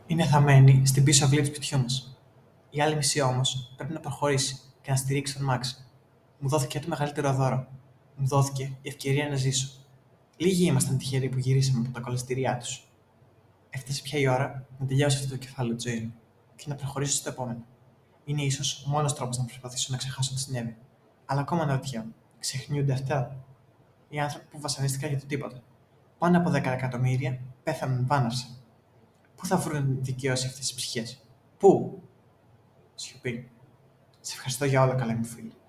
Είναι θαμμένη στην πίσω αυλή του σπιτιού μας. Η άλλη μισή όμως πρέπει να προχωρήσει και να στηρίξει τον Μάξ. Μου δόθηκε το μεγαλύτερο δώρο. Μου δόθηκε η ευκαιρία να ζήσω. Λίγοι ήμασταν τυχεροί που γυρίσαμε από τα κολαστηριά του. Έφτασε πια η ώρα να τελειώσει αυτό το κεφάλαιο τη ζωή μου και να προχωρήσω στο επόμενο. Είναι ίσω ο μόνο τρόπο να προσπαθήσω να ξεχάσω τι συνέβη. Αλλά ακόμα αναρωτιέμαι, ξεχνιούνται αυτά. Οι άνθρωποι που βασανίστηκαν για το τίποτα. Πάνω από 10 εκατομμύρια πέθαναν βάναυσα. Πού θα βρουν δικαίωση αυτέ οι ψυχέ, Πού? Σιωπή. Σε ευχαριστώ για όλα, καλέ μου φίλοι.